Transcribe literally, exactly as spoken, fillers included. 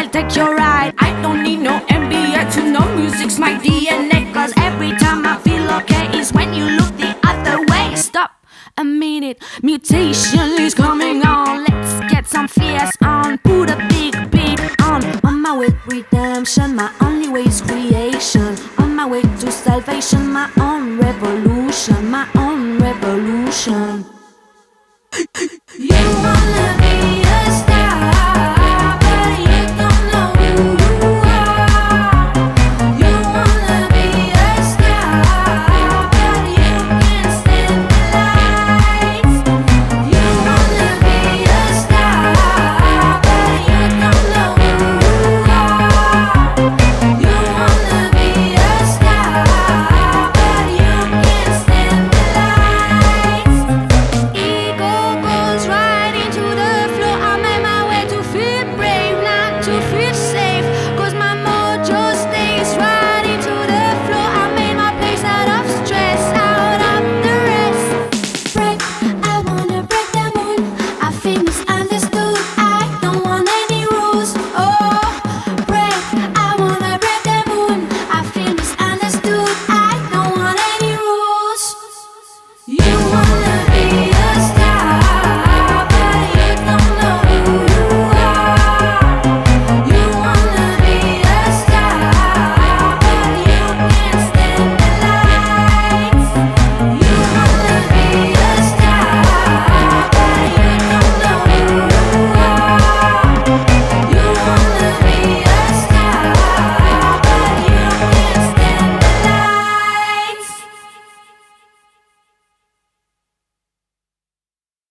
take your ride. I don't need no M B A to know music's my D N A. Cause every time I feel okay is when you look the other way. Stop a minute, mutation is coming on. Let's get some fierce on, put a big beat on. On my way to redemption, my only way is creation. On my way to salvation, my own revolution, my own revolution. You wanna